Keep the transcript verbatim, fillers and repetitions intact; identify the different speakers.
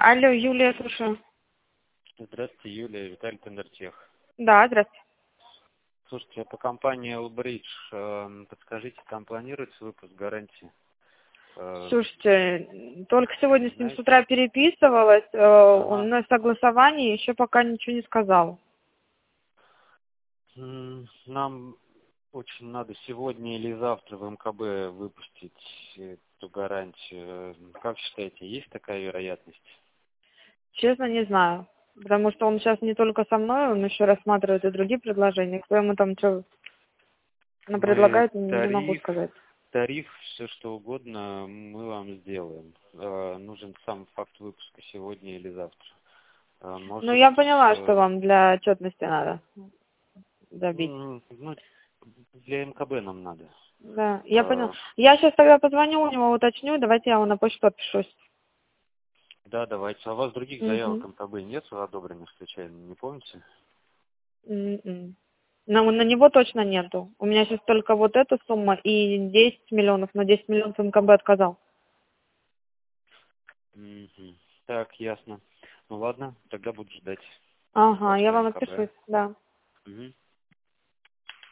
Speaker 1: Алло, Юлия, слушаю.
Speaker 2: Здравствуйте, Юлия, Виталий Тендертех.
Speaker 1: Да, здравствуйте.
Speaker 2: Слушайте, по компании Allbridge, э, подскажите, там планируется выпуск гарантии? Э,
Speaker 1: Слушайте, только сегодня с ним с
Speaker 2: знаете?
Speaker 1: утра переписывалась, э, он
Speaker 2: Ага.
Speaker 1: на согласовании еще пока ничего не сказал.
Speaker 2: М, Нам очень надо сегодня или завтра в МКБ выпустить эту гарантию. Как считаете, есть такая вероятность?
Speaker 1: Честно, не знаю. Потому что он сейчас не только со мной, он еще рассматривает и другие предложения. Кто ему там что
Speaker 2: Мы
Speaker 1: предлагает, не не могу
Speaker 2: тариф,
Speaker 1: сказать.
Speaker 2: тариф, все что угодно мы вам сделаем. Э, Нужен сам факт выпуска сегодня или завтра. Э,
Speaker 1: Ну,
Speaker 2: Может,
Speaker 1: я поняла, что
Speaker 2: э,
Speaker 1: вам для отчетности надо добить.
Speaker 2: м, ну, для МКБ нам надо.
Speaker 1: Да, я поняла.
Speaker 2: Э,
Speaker 1: Я сейчас тогда позвоню у него, уточню, давайте я его на почту отпишусь.
Speaker 2: Да, давайте. А у вас других заявок
Speaker 1: Угу.
Speaker 2: МКБ нет одобренных случайно, не помните?
Speaker 1: М-м. На, на него точно нету. У меня сейчас только вот эта сумма и десять миллионов, но десять миллионов МКБ отказал.
Speaker 2: Мгм. Так, ясно. Ну ладно, тогда буду ждать
Speaker 1: Ага, я
Speaker 2: почту
Speaker 1: вам
Speaker 2: МКБ.
Speaker 1: отпишусь, да.
Speaker 2: Мгм.